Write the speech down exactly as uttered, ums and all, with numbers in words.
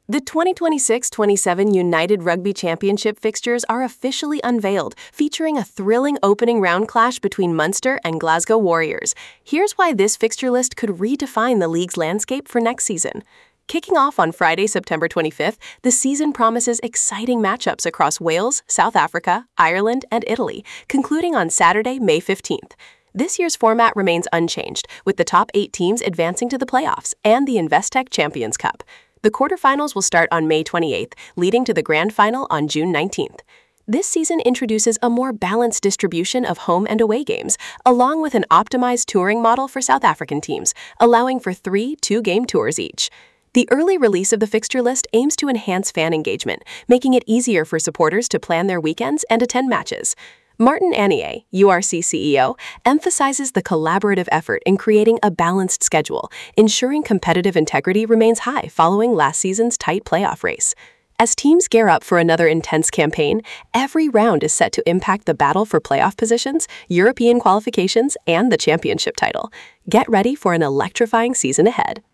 The twenty twenty-six twenty-seven United Rugby Championship fixtures are officially unveiled, featuring a thrilling opening round clash between Munster and Glasgow Warriors. Here's why this fixture list could redefine the league's landscape for next season. Kicking off on Friday, September twenty-fifth, the season promises exciting matchups across Wales, South Africa, Ireland, and Italy, concluding on Saturday, May fifteenth. This year's format remains unchanged, with the top eight teams advancing to the playoffs and the Investec Champions Cup. The quarterfinals will start on May twenty-eighth, leading to the grand final on June nineteenth. This season introduces a more balanced distribution of home and away games, along with an optimized touring model for South African teams, allowing for three two-game tours each. The early release of the fixture list aims to enhance fan engagement, making it easier for supporters to plan their weekends and attend matches. Martin Anier, U R C C E O, emphasizes the collaborative effort in creating a balanced schedule, ensuring competitive integrity remains high following last season's tight playoff race. As teams gear up for another intense campaign, every round is set to impact the battle for playoff positions, European qualifications, and the championship title. Get ready for an electrifying season ahead.